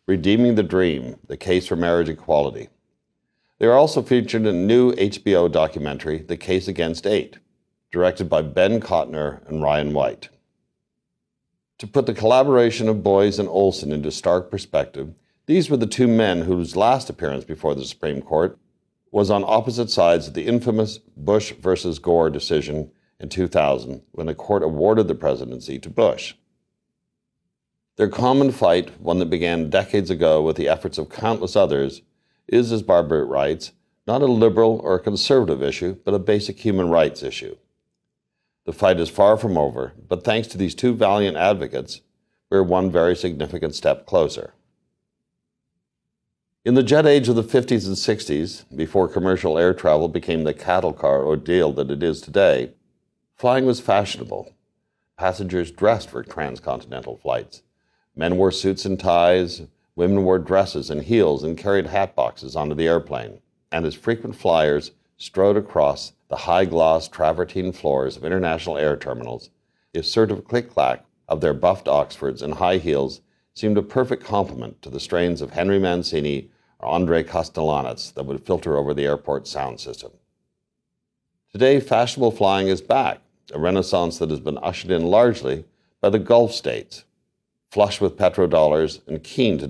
Redeeming the Dream, The Case for Marriage Equality. They are also featured in a new HBO documentary, The Case Against 8, directed by Ben Kotner and Ryan White. To put the collaboration of Boies and Olson into stark perspective, these were the two men whose last appearance before the Supreme Court was on opposite sides of the infamous Bush versus Gore decision in 2000, when the court awarded the presidency to Bush. Their common fight, one that began decades ago with the efforts of countless others, is, as Barbara writes, not a liberal or a conservative issue, but a basic human rights issue. The fight is far from over, but thanks to these two valiant advocates, we're one very significant step closer. In the jet age of the 50s and 60s, before commercial air travel became the cattle car ordeal that it is today, flying was fashionable. Passengers dressed for transcontinental flights. Men wore suits and ties, women wore dresses and heels and carried hat boxes onto the airplane, and as frequent flyers strode across the high-gloss travertine floors of international air terminals, the assertive click-clack of their buffed Oxfords and high heels seemed a perfect complement to the strains of Henry Mancini or Andre Kostelanetz that would filter over the airport sound system. Today, fashionable flying is back, a renaissance that has been ushered in largely by the Gulf states, flush with petrodollars and keen to